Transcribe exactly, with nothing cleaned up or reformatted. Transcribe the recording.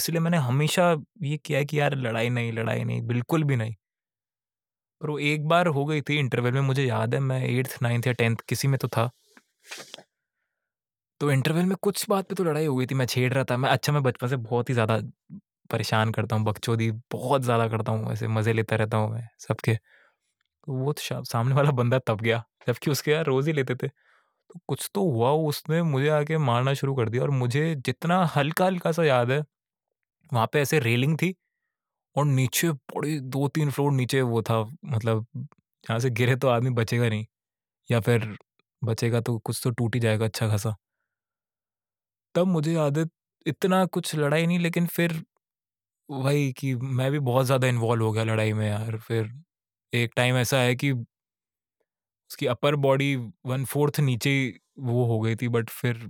इसलिए मैंने हमेशा ये किया है कि यार लड़ाई नहीं, लड़ाई नहीं, बिल्कुल भी नहीं। पर वो एक बार हो गई थी इंटरवल में, मुझे याद है मैं एट्थ, नाइन्थ या टेंथ किसी में तो था। तो इंटरवल में कुछ बात पे तो लड़ाई हो गई थी, मैं छेड़ रहा था। मैं अच्छा मैं बचपन से बहुत ही ज़्यादा परेशान करता हूँ, बकचोदी बहुत ज़्यादा करता हूँ, ऐसे मज़े लेता रहता हूँ मैं सबके। तो वो तो शा सामने वाला बंदा तप गया, जबकि उसके यार रोज़ ही लेते थे। तो कुछ तो हुआ, उसने मुझे आके मारना शुरू कर दिया और मुझे जितना हल्का-हल्का सा याद है, वहाँ पे ऐसे रेलिंग थी और नीचे बड़ी दो तीन फ्लोर नीचे वो था, मतलब जहाँ से गिरे तो आदमी बचेगा नहीं, या फिर बचेगा तो कुछ तो टूट ही जाएगा अच्छा खासा। तब मुझे याद है इतना कुछ लड़ाई नहीं, लेकिन फिर वही कि मैं भी बहुत ज़्यादा इन्वॉल्व हो गया लड़ाई में यार। फिर एक टाइम ऐसा है कि उसकी अपर बॉडी वन फोर्थ नीचे वो हो गई थी, बट फिर